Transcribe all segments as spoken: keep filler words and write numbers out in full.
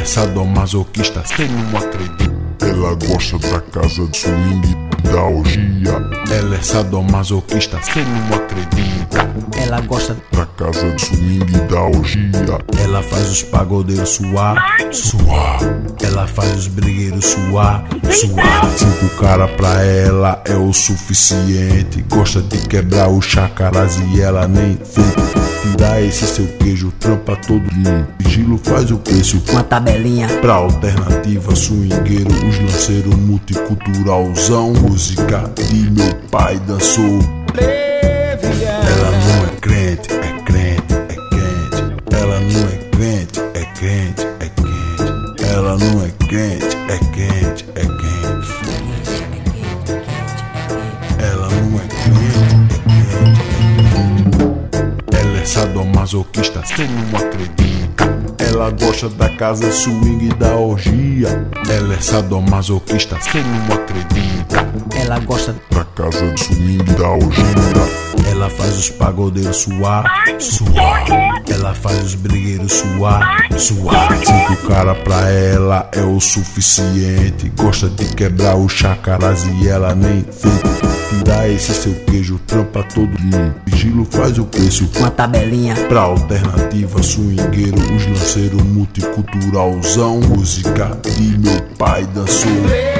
Ela é sadomasoquista, cê não acredita. Ela gosta da casa de swing e da orgia. Ela é sadomasoquista, cê não acredita. Ela gosta da casa de swing e da orgia. Ela faz os pagodeiros suar, suar. Ela faz os brigueiros suar, suar. Cinco cara pra ela é o suficiente. Gosta de quebrar os chacarás e ela nem tenta. Tira esse seu queijo, trampa todo dia. Sigilo faz o preço, uma tabelinha pra alternativa swingueiro. Os lanceiros multiculturalzão. Música de meu pai dançou. Ela não é crente, é crente, é crente. Ela não é crente, é crente, é crente. Ela não é crente, é crente, é crente. Ela não é crente, é crente. Ela é sadomasoquista, cê não acredita. Ela gosta da casa swing e da orgia. Ela é sadomasoquista, cê não acredita. Ela gosta da casa de swing e da orgia. Ela faz os pagodeiros suar, suar. Ela faz os brigueiros suar, suar. Cinco cara pra ela é o suficiente. Gosta de quebrar os chacarás e ela nem tenta. Tira esse seu queijo, trampa todo dia. Sigilo faz o preço, uma tabelinha pra alternativa swingueiro. Os lanceiros multiculturalzão. Música de meu pai dançou.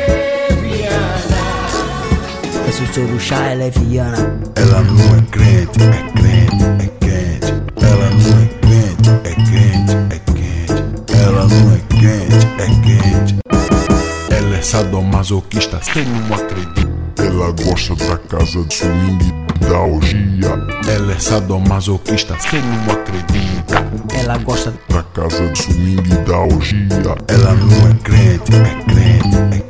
Esse seu chá é leviana. Ela não é crente, é crente, é crente. Ela não é crente, é crente, é crente. Ela não é crente, é crente. Ela é sadomasoquista, cê não acredita. Ela gosta da casa de swing e da orgia. Ela é sadomasoquista, cê não acredita. Ela gosta da casa de swing e da orgia. Ela não é crente, é crente, é crente.